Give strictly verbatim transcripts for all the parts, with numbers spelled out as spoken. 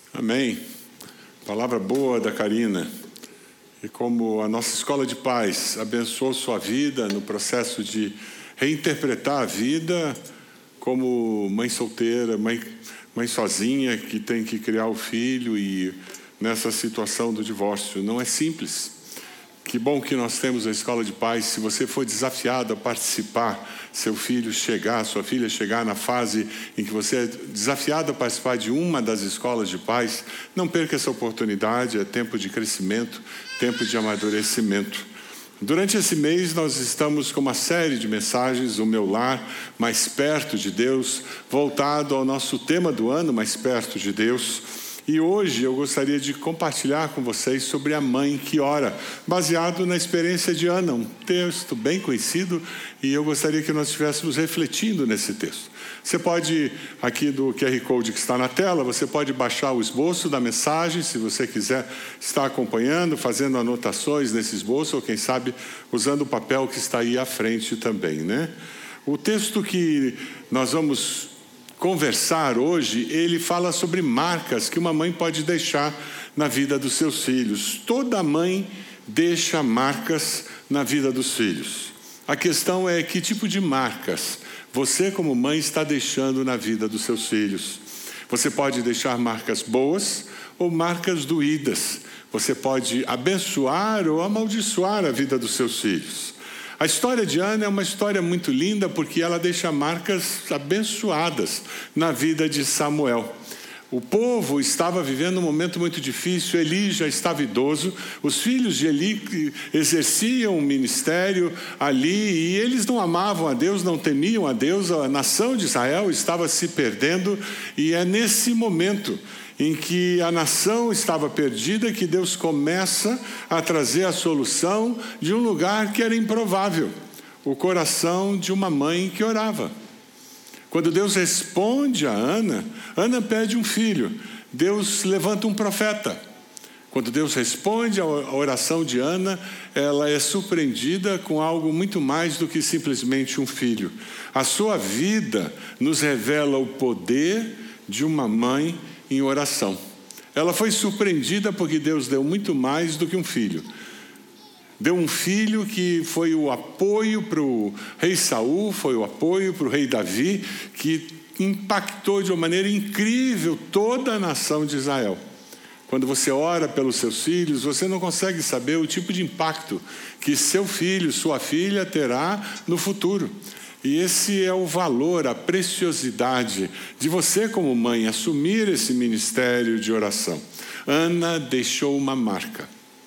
Amém. Palavra boa da Karina. E como a nossa escola de paz abençoou sua vida no processo de reinterpretar a vida como mãe solteira, mãe, mãe sozinha que tem que criar o filho e nessa situação do divórcio. Não é simples. Que bom que nós temos a escola de paz. Se você for desafiado a participar, seu filho chegar, sua filha chegar na fase em que você é desafiado a participar de uma das escolas de paz, não perca essa oportunidade. É tempo de crescimento, tempo de amadurecimento. Durante esse mês nós estamos com uma série de mensagens, o meu lar, mais perto de Deus, voltado ao nosso tema do ano, mais perto de Deus. E hoje eu gostaria de compartilhar com vocês sobre a mãe que ora, baseado na experiência de Ana, um texto bem conhecido, e eu gostaria que nós estivéssemos refletindo nesse texto. Você pode, aqui do Q R Code que está na tela, você pode baixar o esboço da mensagem, se você quiser estar acompanhando, fazendo anotações nesse esboço, ou quem sabe usando o papel que está aí à frente também, né? O texto que nós vamos conversar hoje, ele fala sobre marcas que uma mãe pode deixar na vida dos seus filhos. Toda mãe deixa marcas na vida dos filhos. A questão é que tipo de marcas você como mãe está deixando na vida dos seus filhos. Você pode deixar marcas boas ou marcas doídas. Você pode abençoar ou amaldiçoar a vida dos seus filhos. A história de Ana é uma história muito linda porque ela deixa marcas abençoadas na vida de Samuel. O povo estava vivendo um momento muito difícil, Eli já estava idoso, os filhos de Eli exerciam um ministério ali e eles não amavam a Deus, não temiam a Deus, a nação de Israel estava se perdendo e é nesse momento em que a nação estava perdida, que Deus começa a trazer a solução de um lugar que era improvável, o coração de uma mãe que orava. Quando Deus responde a Ana, Ana pede um filho, Deus levanta um profeta. Quando Deus responde a oração de Ana, ela é surpreendida com algo muito mais do que simplesmente um filho. A sua vida nos revela o poder de uma mãe em oração. Ela foi surpreendida porque Deus deu muito mais do que um filho. Deu um filho que foi o apoio para o rei Saul, foi o apoio para o rei Davi, que impactou de uma maneira incrível toda a nação de Israel. Quando você ora pelos seus filhos, você não consegue saber o tipo de impacto que seu filho, sua filha terá no futuro. E esse é o valor, a preciosidade de você como mãe assumir esse ministério de oração. Ana deixou uma marca,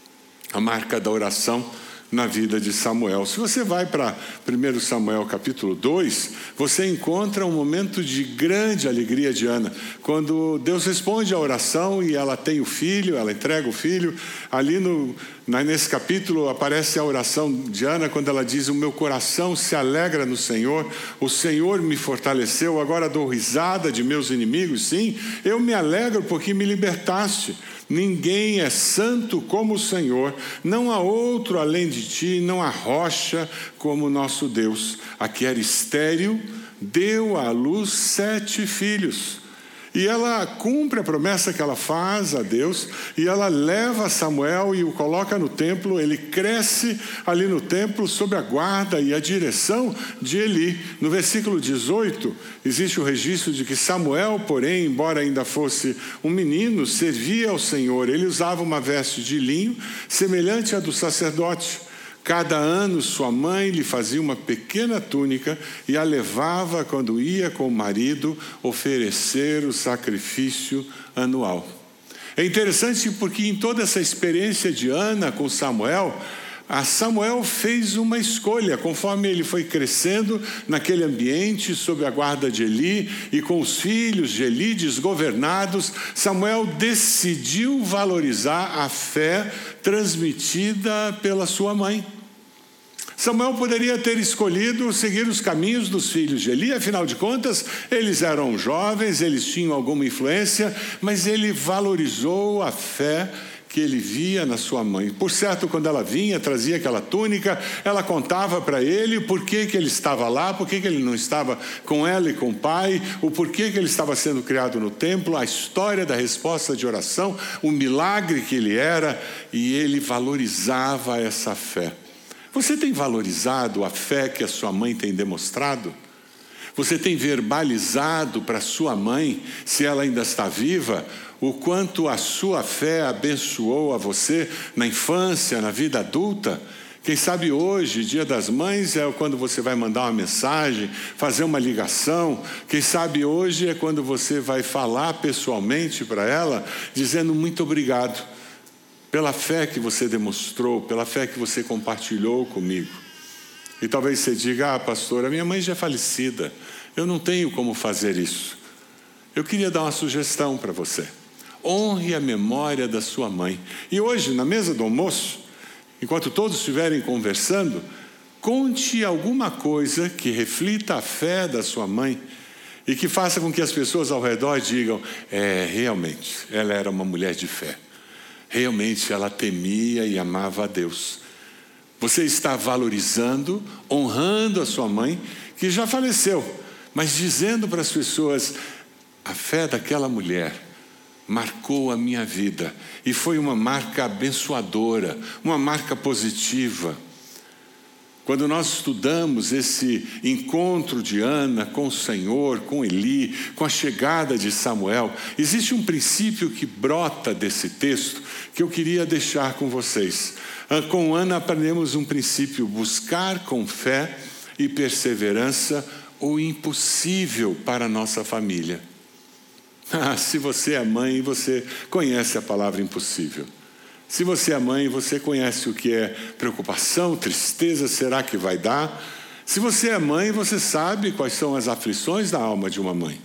a marca da oração na vida de Samuel. Se você vai para primeiro Samuel capítulo dois, você encontra um momento de grande alegria de Ana. Quando Deus responde à oração e ela tem o filho, ela entrega o filho. Ali no, nesse capítulo aparece a oração de Ana quando ela diz: o meu coração se alegra no Senhor, o Senhor me fortaleceu, agora dou risada de meus inimigos. Sim, eu me alegro porque me libertaste. Ninguém é santo como o Senhor, não há outro além de ti, não há rocha como nosso Deus. A que era estéril, deu à luz sete filhos. E ela cumpre a promessa que ela faz a Deus, e ela leva Samuel e o coloca no templo. Ele cresce ali no templo sob a guarda e a direção de Eli. No versículo dezoito, existe o registro de que Samuel, porém, embora ainda fosse um menino, servia ao Senhor. Ele usava uma veste de linho, semelhante à do sacerdote. Cada ano sua mãe lhe fazia uma pequena túnica e a levava quando ia com o marido oferecer o sacrifício anual. É interessante porque em toda essa experiência de Ana com Samuel, a Samuel fez uma escolha. Conforme ele foi crescendo naquele ambiente sob a guarda de Eli e com os filhos de Eli desgovernados, Samuel decidiu valorizar a fé transmitida pela sua mãe. Samuel poderia ter escolhido seguir os caminhos dos filhos de Eli, afinal de contas, eles eram jovens, eles tinham alguma influência, mas ele valorizou a fé que ele via na sua mãe. Por certo, quando ela vinha, trazia aquela túnica, ela contava para ele o porquê que ele estava lá, porquê que ele não estava com ela e com o pai, o porquê que ele estava sendo criado no templo, a história da resposta de oração, o milagre que ele era, e ele valorizava essa fé. Você tem valorizado a fé que a sua mãe tem demonstrado? Você tem verbalizado para sua mãe, se ela ainda está viva, o quanto a sua fé abençoou a você na infância, na vida adulta? Quem sabe hoje, Dia das Mães, é quando você vai mandar uma mensagem, fazer uma ligação. Quem sabe hoje é quando você vai falar pessoalmente para ela, dizendo muito obrigado pela fé que você demonstrou, pela fé que você compartilhou comigo. E talvez você diga, ah, pastor, a minha mãe já é falecida, eu não tenho como fazer isso. Eu queria dar uma sugestão para você. Honre a memória da sua mãe. E hoje, na mesa do almoço, enquanto todos estiverem conversando, conte alguma coisa que reflita a fé da sua mãe e que faça com que as pessoas ao redor digam, é, realmente, ela era uma mulher de fé. Realmente, ela temia e amava a Deus. Você está valorizando, honrando a sua mãe, que já faleceu, mas dizendo para as pessoas, a fé daquela mulher marcou a minha vida, e foi uma marca abençoadora, uma marca positiva. Quando nós estudamos esse encontro de Ana com o Senhor, com Eli, com a chegada de Samuel, existe um princípio que brota desse texto, que eu queria deixar com vocês. Com Ana aprendemos um princípio: buscar com fé e perseverança o impossível para a nossa família. Ah, se você é mãe, você conhece a palavra impossível. Se você é mãe, você conhece o que é preocupação, tristeza, será que vai dar? Se você é mãe, você sabe quais são as aflições da alma de uma mãe.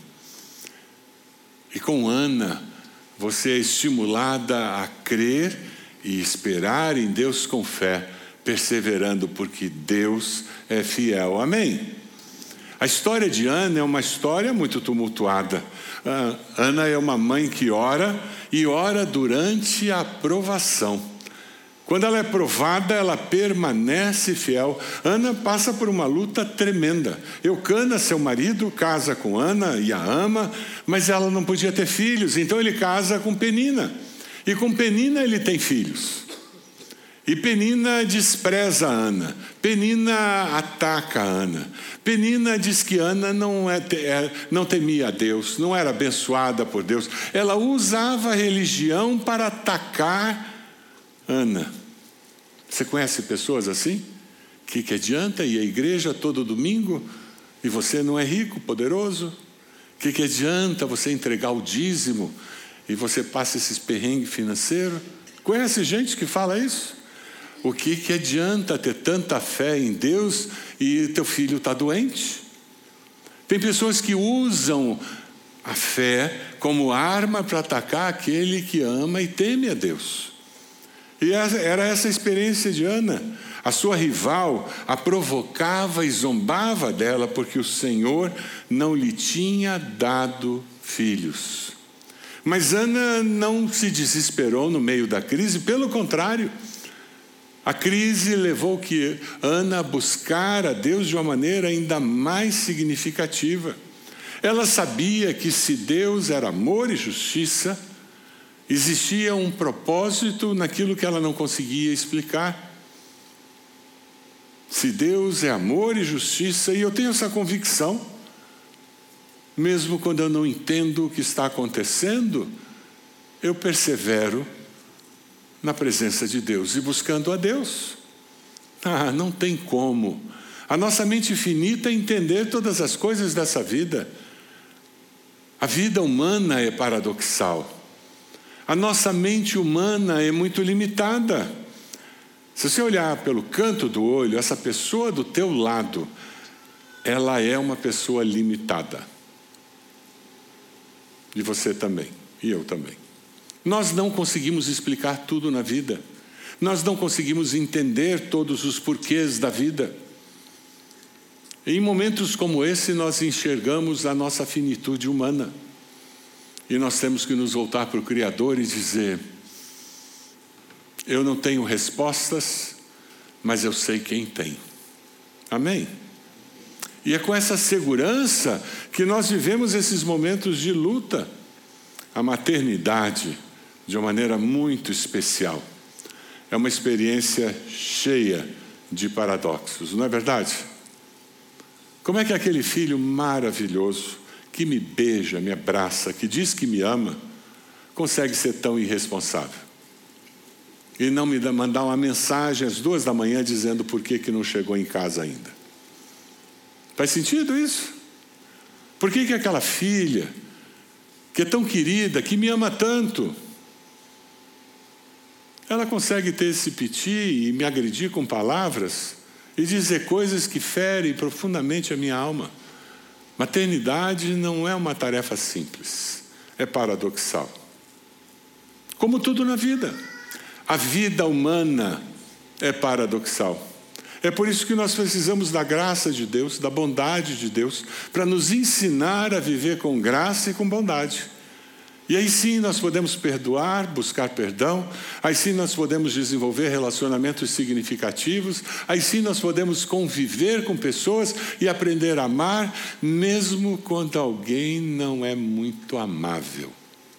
E com Ana, você é estimulada a crer e esperar em Deus com fé, perseverando, porque Deus é fiel. Amém? A história de Ana é uma história muito tumultuada. Uh, Ana é uma mãe que ora, e ora durante a provação. Quando ela é provada, ela permanece fiel. Ana passa por uma luta tremenda. Eucana, seu marido, casa com Ana e a ama, mas ela não podia ter filhos, então ele casa com Penina. E com Penina ele tem filhos. E Penina despreza Ana. Penina ataca Ana. Penina diz que Ana não, é, é, não temia a Deus, não era abençoada por Deus. Ela usava a religião para atacar Ana. Você conhece pessoas assim? Que que adianta ir à igreja todo domingo e você não é rico, poderoso? Que que adianta você entregar o dízimo e você passa esses perrengues financeiros? Conhece gente que fala isso? O que que adianta ter tanta fé em Deus e teu filho está doente? Tem pessoas que usam a fé como arma para atacar aquele que ama e teme a Deus. E era essa a experiência de Ana. A sua rival a provocava e zombava dela porque o Senhor não lhe tinha dado filhos. Mas Ana não se desesperou no meio da crise, pelo contrário. A crise levou que Ana a buscar a Deus de uma maneira ainda mais significativa. Ela sabia que se Deus era amor e justiça, existia um propósito naquilo que ela não conseguia explicar. Se Deus é amor e justiça, e eu tenho essa convicção, mesmo quando eu não entendo o que está acontecendo, eu persevero na presença de Deus e buscando a Deus. Ah, não tem como. A nossa mente finita é entender todas as coisas dessa vida. A vida humana é paradoxal. A nossa mente humana é muito limitada. Se você olhar pelo canto do olho, essa pessoa do teu lado, ela é uma pessoa limitada. E você também, e eu também. Nós não conseguimos explicar tudo na vida. Nós não conseguimos entender todos os porquês da vida. E em momentos como esse, nós enxergamos a nossa finitude humana. E nós temos que nos voltar para o Criador e dizer: Eu não tenho respostas, mas eu sei quem tem. Amém? E é com essa segurança que nós vivemos esses momentos de luta. A maternidade, de uma maneira muito especial, é uma experiência cheia de paradoxos, não é verdade? Como é que aquele filho maravilhoso, que me beija, me abraça, que diz que me ama, consegue ser tão irresponsável? E não me mandar uma mensagem às duas da manhã dizendo por que que não chegou em casa ainda. Faz sentido isso? Por que que aquela filha, que é tão querida, que me ama tanto, ela consegue ter esse piti e me agredir com palavras e dizer coisas que ferem profundamente a minha alma? Maternidade não é uma tarefa simples, é paradoxal. Como tudo na vida. A vida humana é paradoxal. É por isso que nós precisamos da graça de Deus, da bondade de Deus, para nos ensinar a viver com graça e com bondade. E aí sim nós podemos perdoar, buscar perdão, aí sim nós podemos desenvolver relacionamentos significativos, aí sim nós podemos conviver com pessoas e aprender a amar, mesmo quando alguém não é muito amável.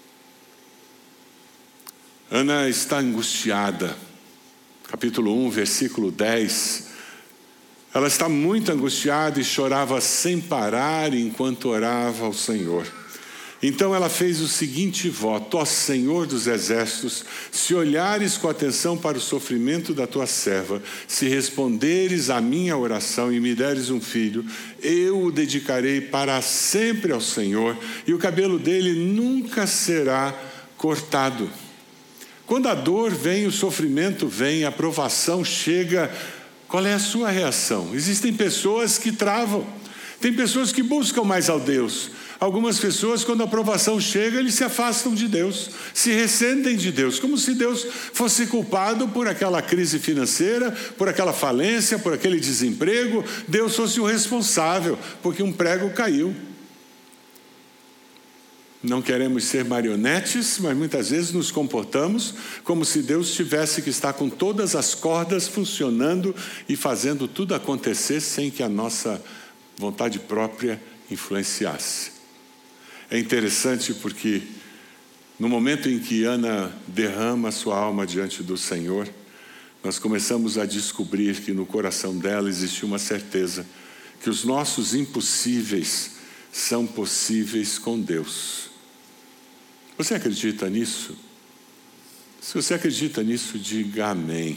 Ana está angustiada. Capítulo um, versículo dez. Ela está muito angustiada e chorava sem parar enquanto orava ao Senhor. Então ela fez o seguinte voto: ó Senhor dos exércitos, se olhares com atenção para o sofrimento da tua serva, se responderes à minha oração e me deres um filho, eu o dedicarei para sempre ao Senhor, e o cabelo dele nunca será cortado. Quando a dor vem, o sofrimento vem, a provação chega, qual é a sua reação? Existem pessoas que travam, tem pessoas que buscam mais ao Deus. Algumas pessoas, quando a provação chega, eles se afastam de Deus, se ressentem de Deus, como se Deus fosse culpado por aquela crise financeira, por aquela falência, por aquele desemprego. Deus fosse o responsável, porque um prego caiu. Não queremos ser marionetes, mas muitas vezes nos comportamos como se Deus tivesse que estar com todas as cordas funcionando e fazendo tudo acontecer sem que a nossa vontade própria influenciasse. É interessante porque no momento em que Ana derrama sua alma diante do Senhor, nós começamos a descobrir que no coração dela existia uma certeza que os nossos impossíveis são possíveis com Deus. Você acredita nisso? Se você acredita nisso, diga amém.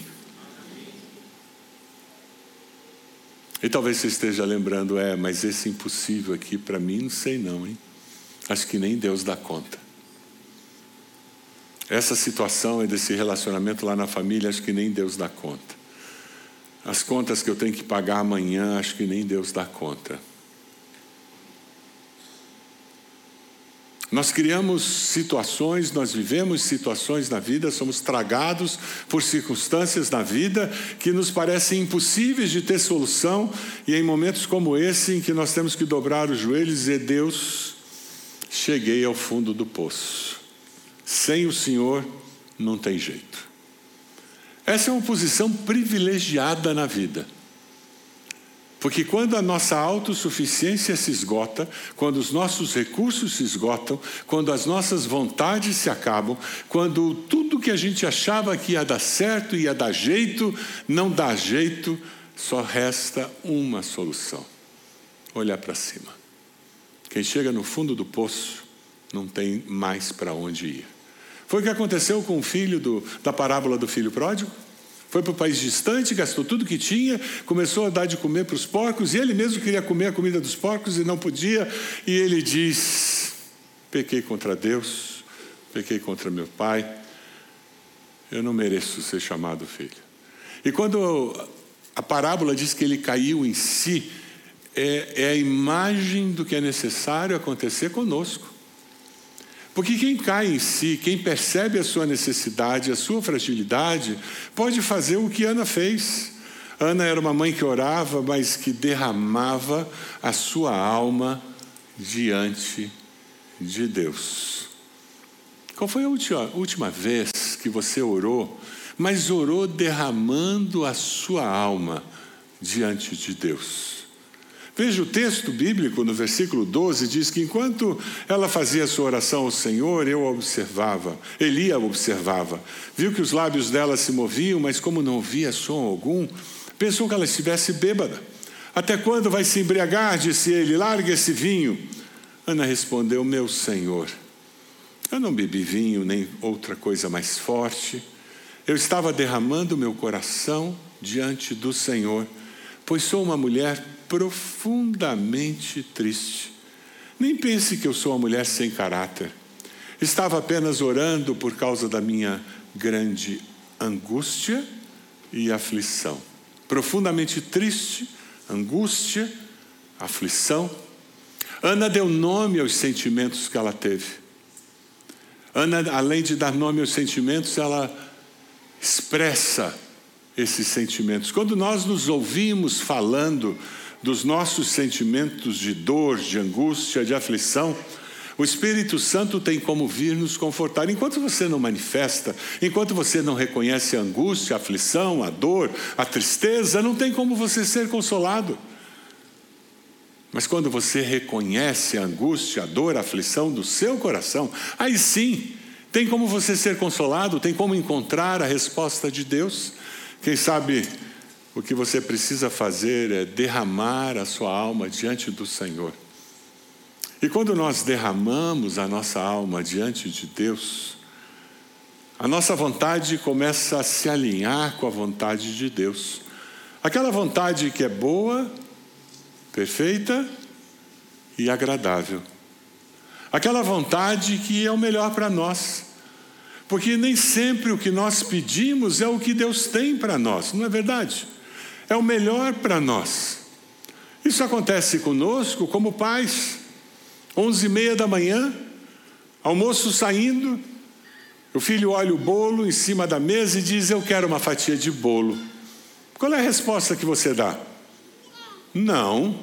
E talvez você esteja lembrando, é, mas esse impossível aqui, para mim, não sei não, hein? Acho que nem Deus dá conta. Essa situação desse relacionamento lá na família, acho que nem Deus dá conta. As contas que eu tenho que pagar amanhã, acho que nem Deus dá conta. Nós criamos situações, nós vivemos situações na vida, somos tragados por circunstâncias na vida que nos parecem impossíveis de ter solução, e em momentos como esse em que nós temos que dobrar os joelhos e dizer: Deus, cheguei ao fundo do poço. Sem o Senhor não tem jeito. Essa é uma posição privilegiada na vida. Porque quando a nossa autossuficiência se esgota, quando os nossos recursos se esgotam, quando as nossas vontades se acabam, quando tudo que a gente achava que ia dar certo, ia dar jeito, não dá jeito, só resta uma solução: olhar para cima. Quem chega no fundo do poço não tem mais para onde ir. Foi o que aconteceu com o filho do, da parábola do filho pródigo. Foi para o país distante, gastou tudo que tinha, começou a dar de comer para os porcos, e ele mesmo queria comer a comida dos porcos e não podia, e ele diz: pequei contra Deus, pequei contra meu pai, eu não mereço ser chamado filho. E quando a parábola diz que ele caiu em si, é, é a imagem do que é necessário acontecer conosco. Porque quem cai em si, quem percebe a sua necessidade, a sua fragilidade, pode fazer o que Ana fez. Ana era uma mãe que orava, mas que derramava a sua alma diante de Deus. Qual foi a última, última vez que você orou mas orou derramando a sua alma diante de Deus. Veja o texto bíblico no versículo doze, diz que enquanto ela fazia sua oração ao Senhor, eu a observava, Eli a observava. Viu que os lábios dela se moviam, mas como não ouvia som algum, pensou que ela estivesse bêbada. Até quando vai se embriagar? Disse ele, larga esse vinho. Ana respondeu, meu Senhor, eu não bebi vinho nem outra coisa mais forte. Eu estava derramando meu coração diante do Senhor, pois sou uma mulher profundamente triste. Nem pense que eu sou uma mulher sem caráter. Estava apenas orando por causa da minha grande angústia e aflição. Profundamente triste, angústia, aflição. Ana deu nome aos sentimentos que ela teve. Ana, além de dar nome aos sentimentos, ela expressa esses sentimentos. Quando nós nos ouvimos falando dos nossos sentimentos de dor, de angústia, de aflição, o Espírito Santo tem como vir nos confortar. Enquanto você não manifesta, enquanto você não reconhece a angústia, a aflição, a dor, a tristeza, não tem como você ser consolado. Mas quando você reconhece a angústia, a dor, a aflição do seu coração, aí sim, tem como você ser consolado, tem como encontrar a resposta de Deus. Quem sabe o que você precisa fazer é derramar a sua alma diante do Senhor. E quando nós derramamos a nossa alma diante de Deus, a nossa vontade começa a se alinhar com a vontade de Deus. Aquela vontade que é boa, perfeita e agradável. Aquela vontade que é o melhor para nós. Porque nem sempre o que nós pedimos é o que Deus tem para nós, não é verdade? É o melhor para nós. Isso acontece conosco como pais. Onze e meia da manhã, almoço saindo, o filho olha o bolo em cima da mesa e diz, eu quero uma fatia de bolo. Qual é a resposta que você dá? Não.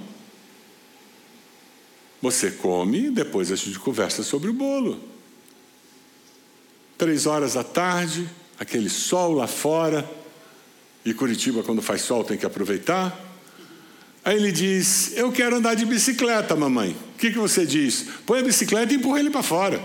Você come e depois a gente conversa sobre o bolo. Três horas da tarde, aquele sol lá fora, e Curitiba quando faz sol tem que aproveitar. Aí ele diz, eu quero andar de bicicleta, mamãe. O que, que você diz? Põe a bicicleta e empurra ele para fora.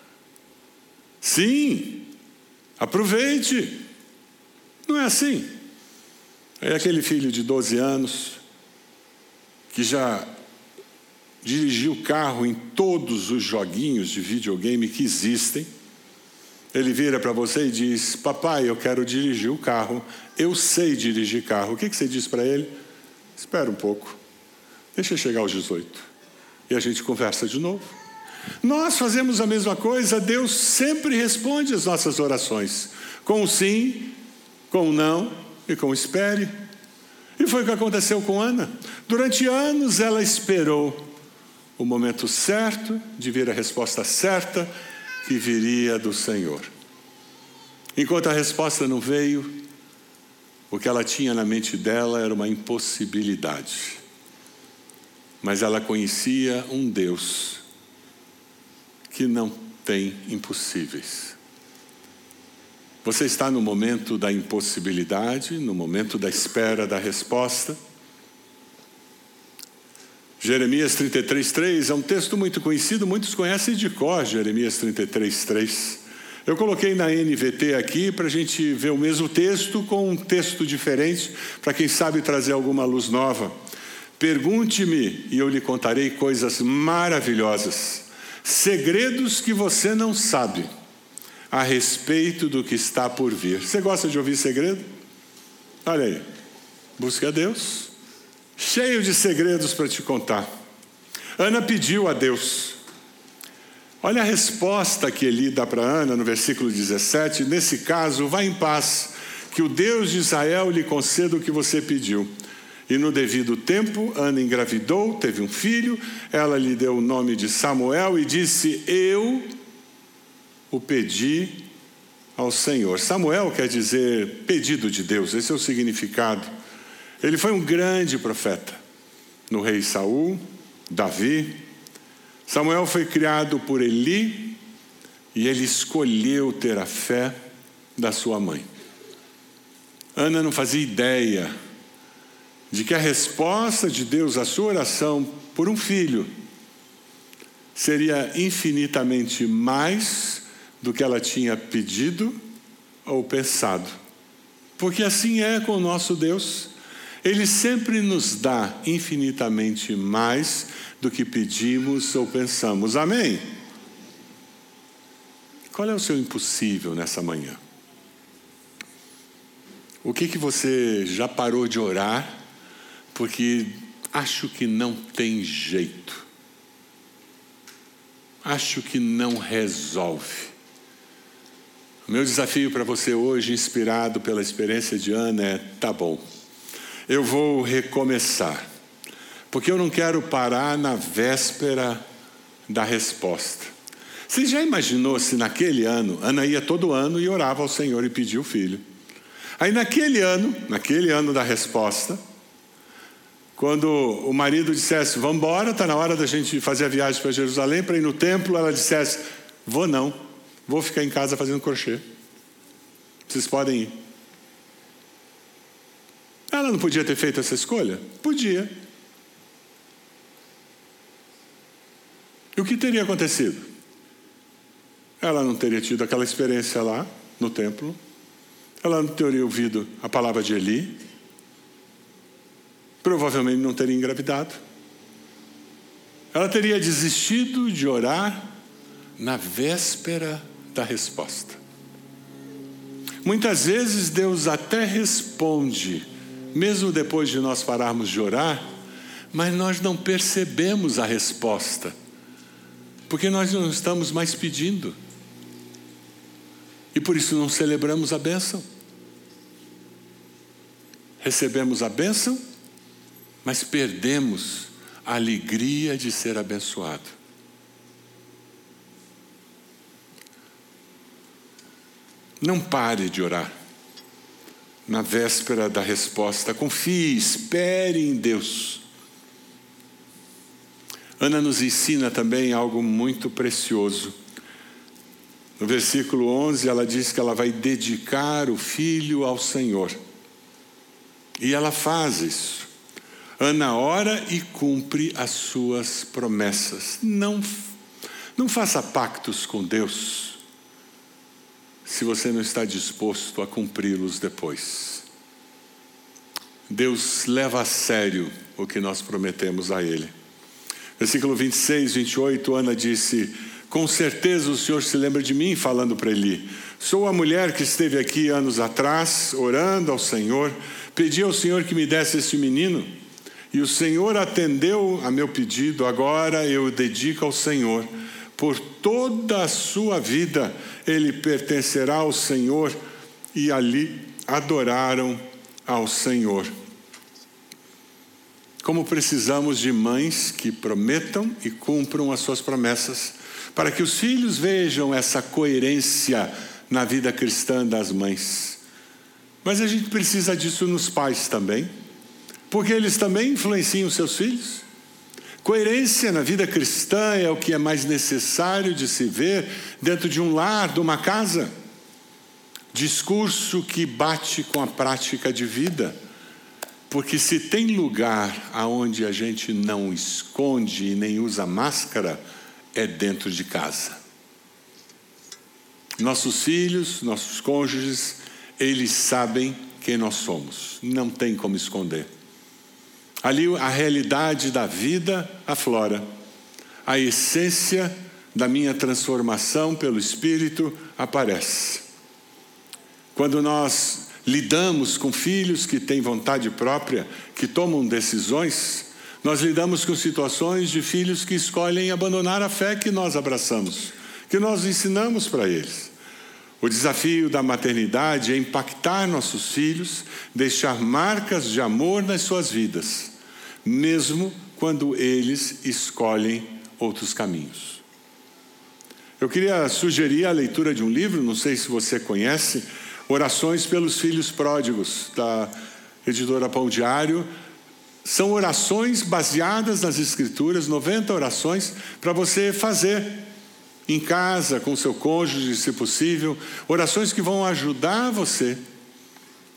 Sim, aproveite. Não é assim? É aquele filho de doze anos que já dirigiu o carro em todos os joguinhos de videogame que existem. Ele vira para você e diz, papai, eu quero dirigir o carro. Eu sei dirigir carro. O que, que você diz para ele? Espera um pouco. Deixa eu chegar aos dezoito. E a gente conversa de novo. Nós fazemos a mesma coisa. Deus sempre responde as nossas orações. Com o sim, com o não e com o espere. E foi o que aconteceu com Ana. Durante anos ela esperou o momento certo de vir a resposta certa que viria do Senhor. Enquanto a resposta não veio, o que ela tinha na mente dela era uma impossibilidade. Mas ela conhecia um Deus que não tem impossíveis. Você está no momento da impossibilidade, no momento da espera da resposta. Jeremias trinta e três, três é um texto muito conhecido, muitos conhecem de cor, Jeremias trinta e três, três. Eu coloquei na N V T aqui para a gente ver o mesmo texto com um texto diferente, para quem sabe trazer alguma luz nova. Pergunte-me e eu lhe contarei coisas maravilhosas, segredos que você não sabe a respeito do que está por vir. Você gosta de ouvir segredo? Olha aí, busque a Deus, cheio de segredos para te contar. Ana pediu a Deus. Olha a resposta que Eli dá para Ana no versículo dezessete. Nesse caso, vá em paz, que o Deus de Israel lhe conceda o que você pediu. E no devido tempo, Ana engravidou, teve um filho, ela lhe deu o nome de Samuel e disse, eu o pedi ao Senhor. Samuel quer dizer pedido de Deus, esse é o significado. Ele foi um grande profeta no rei Saul, Davi. Samuel foi criado por Eli e ele escolheu ter a fé da sua mãe. Ana não fazia ideia de que a resposta de Deus à sua oração por um filho seria infinitamente mais do que ela tinha pedido ou pensado. Porque assim é com o nosso Deus. Ele sempre nos dá infinitamente mais do que pedimos ou pensamos. Amém? Qual é o seu impossível nessa manhã? O que que você já parou de orar porque acho que não tem jeito? Acho que não resolve. O meu desafio para você hoje, inspirado pela experiência de Ana, é: tá bom, eu vou recomeçar, porque eu não quero parar na véspera da resposta. Você já imaginou se naquele ano, Ana ia todo ano e orava ao Senhor e pedia o filho? Aí naquele ano, naquele ano da resposta, quando o marido dissesse: vamos embora, está na hora da gente fazer a viagem para Jerusalém, para ir no templo, ela dissesse: vou não, vou ficar em casa fazendo crochê. Vocês podem ir. Ela não podia ter feito essa escolha? Podia. E o que teria acontecido? Ela não teria tido aquela experiência lá no templo. Ela não teria ouvido a palavra de Eli. Provavelmente não teria engravidado. Ela teria desistido de orar na véspera da resposta. Muitas vezes Deus até responde, mesmo depois de nós pararmos de orar, mas nós não percebemos a resposta, porque nós não estamos mais pedindo. E por isso não celebramos a bênção. Recebemos a bênção, mas perdemos a alegria de ser abençoado. Não pare de orar na véspera da resposta. Confie, espere em Deus. Ana nos ensina também algo muito precioso. No versículo onze, ela diz que ela vai dedicar o filho ao Senhor. E ela faz isso. Ana ora e cumpre as suas promessas. Não, não faça pactos com Deus se você não está disposto a cumpri-los depois. Deus leva a sério o que nós prometemos a Ele. Versículo vinte e seis, vinte e oito, Ana disse: com certeza o Senhor se lembra de mim, falando para Eli. Sou a mulher que esteve aqui anos atrás, orando ao Senhor. Pedi ao Senhor que me desse este menino. E o Senhor atendeu a meu pedido. Agora eu o dedico ao Senhor. Por toda a sua vida ele pertencerá ao Senhor. E ali adoraram ao Senhor. Como precisamos de mães que prometam e cumpram as suas promessas, para que os filhos vejam essa coerência na vida cristã das mães. Mas a gente precisa disso nos pais também, porque eles também influenciam seus filhos. Coerência na vida cristã é o que é mais necessário de se ver dentro de um lar, de uma casa. Discurso que bate com a prática de vida. Porque se tem lugar aonde a gente não esconde e nem usa máscara, é dentro de casa. Nossos filhos, nossos cônjuges, eles sabem quem nós somos. Não tem como esconder. Ali a realidade da vida aflora. A essência da minha transformação pelo Espírito aparece. Quando nós lidamos com filhos que têm vontade própria, que tomam decisões, nós lidamos com situações de filhos que escolhem abandonar a fé que nós abraçamos, que nós ensinamos para eles. O desafio da maternidade é impactar nossos filhos, deixar marcas de amor nas suas vidas, mesmo quando eles escolhem outros caminhos. Eu queria sugerir a leitura de um livro, não sei se você conhece, Orações pelos Filhos Pródigos, da editora Pão Diário. São orações baseadas nas Escrituras, noventa orações, para você fazer em casa, com seu cônjuge, se possível. Orações que vão ajudar você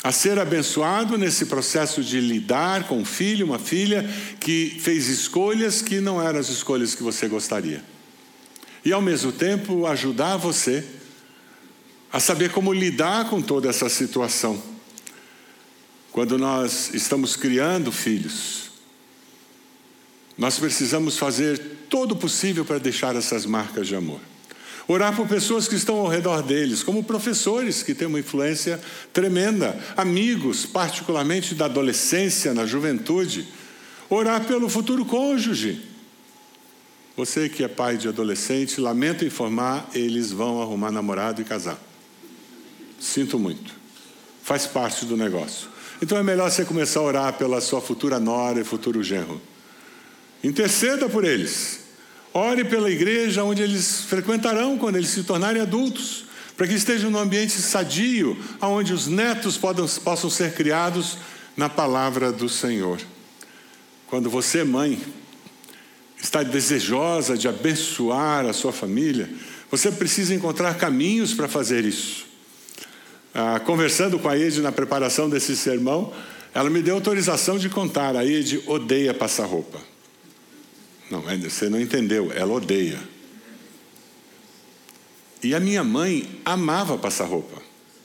a ser abençoado nesse processo de lidar com um filho, uma filha que fez escolhas que não eram as escolhas que você gostaria. E, ao mesmo tempo, ajudar você a saber como lidar com toda essa situação. Quando nós estamos criando filhos, nós precisamos fazer todo o possível para deixar essas marcas de amor. Orar por pessoas que estão ao redor deles, como professores que têm uma influência tremenda, amigos, particularmente da adolescência, na juventude. Orar pelo futuro cônjuge. Você que é pai de adolescente, lamento informar, eles vão arrumar namorado e casar. Sinto muito. Faz parte do negócio. Então é melhor você começar a orar pela sua futura nora e futuro genro. Interceda por eles. Ore pela igreja onde eles frequentarão quando eles se tornarem adultos, para que estejam num ambiente sadio, onde os netos podam, possam ser criados na palavra do Senhor. Quando você, mãe, está desejosa de abençoar a sua família, você precisa encontrar caminhos para fazer isso. Ah, conversando com a Ede na preparação desse sermão, ela me deu autorização de contar. A Ede odeia passar roupa. Não, você não entendeu, ela odeia. E a minha mãe amava passar roupa.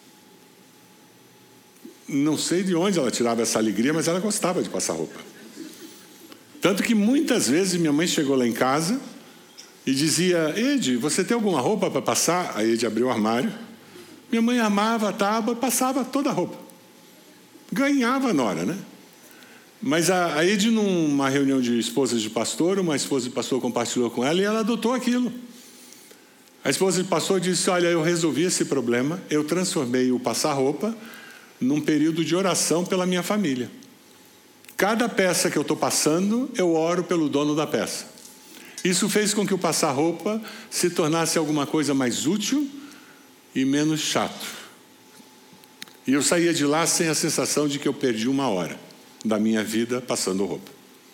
Não sei de onde ela tirava essa alegria, mas ela gostava de passar roupa. Tanto que muitas vezes minha mãe chegou lá em casa e dizia: Ede, você tem alguma roupa para passar? A Ede abriu o armário. Minha mãe amava a tábua e passava toda a roupa. Ganhava a nora, né? Mas a, a Ede, numa reunião de esposas de pastor, uma esposa de pastor compartilhou com ela e ela adotou aquilo. A esposa de pastor disse: olha, eu resolvi esse problema, eu transformei o passar roupa num período de oração pela minha família. Cada peça que eu estou passando, eu oro pelo dono da peça. Isso fez com que o passar roupa se tornasse alguma coisa mais útil e menos chato. E eu saía de lá sem a sensação de que eu perdi uma hora da minha vida passando roupa.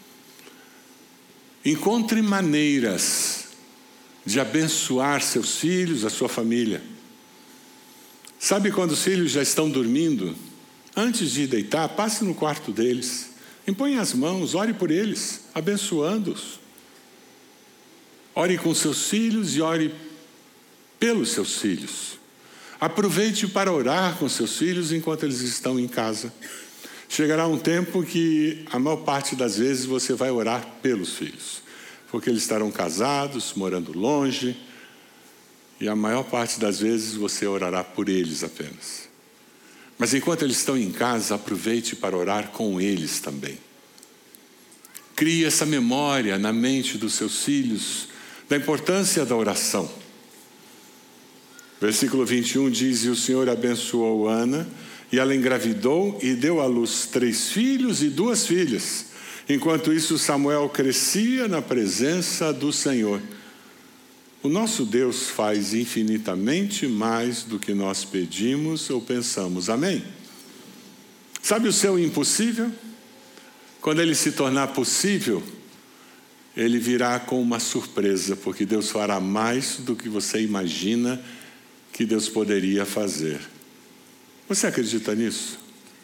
Encontre maneiras de abençoar seus filhos, a sua família. Sabe quando os filhos já estão dormindo? Antes de deitar, passe no quarto deles, impõe as mãos, ore por eles, abençoando-os. Ore com seus filhos e ore pelos seus filhos. Aproveite para orar com seus filhos enquanto eles estão em casa. Chegará um tempo que a maior parte das vezes você vai orar pelos filhos, porque eles estarão casados, morando longe, e a maior parte das vezes você orará por eles apenas. Mas enquanto eles estão em casa, aproveite para orar com eles também. Crie essa memória na mente dos seus filhos da importância da oração. Versículo vinte e um diz: e o Senhor abençoou Ana, e ela engravidou e deu à luz três filhos e duas filhas. Enquanto isso, Samuel crescia na presença do Senhor. O nosso Deus faz infinitamente mais do que nós pedimos ou pensamos. Amém? Sabe o seu impossível? Quando ele se tornar possível, ele virá com uma surpresa, porque Deus fará mais do que você imagina que Deus poderia fazer. Você acredita nisso?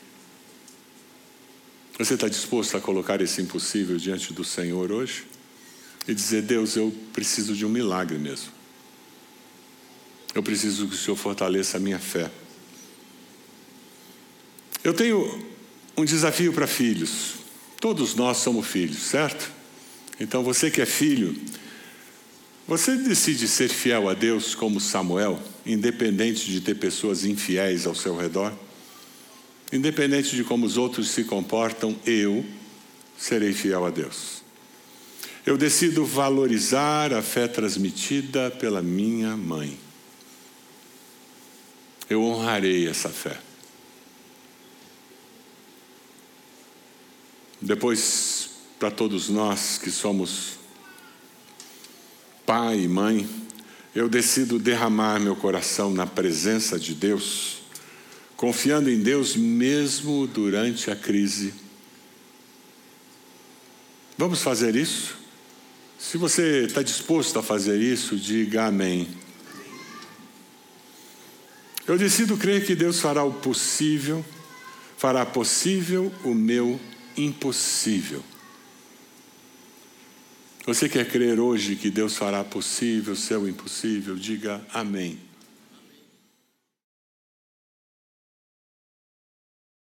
Você está disposto a colocar esse impossível diante do Senhor hoje? E dizer: Deus, eu preciso de um milagre mesmo. Eu preciso que o Senhor fortaleça a minha fé. Eu tenho um desafio para filhos. Todos nós somos filhos, certo? Então você que é filho, você decide ser fiel a Deus como Samuel, independente de ter pessoas infiéis ao seu redor? Independente de como os outros se comportam, eu serei fiel a Deus. Eu decido valorizar a fé transmitida pela minha mãe. Eu honrarei essa fé. Depois, para todos nós que somos pai e mãe, eu decido derramar meu coração na presença de Deus, confiando em Deus mesmo durante a crise. Vamos fazer isso? Se você está disposto a fazer isso, diga amém. Eu decido crer que Deus fará o possível fará possível o meu impossível. Você quer crer hoje que Deus fará possível o seu impossível? Diga amém.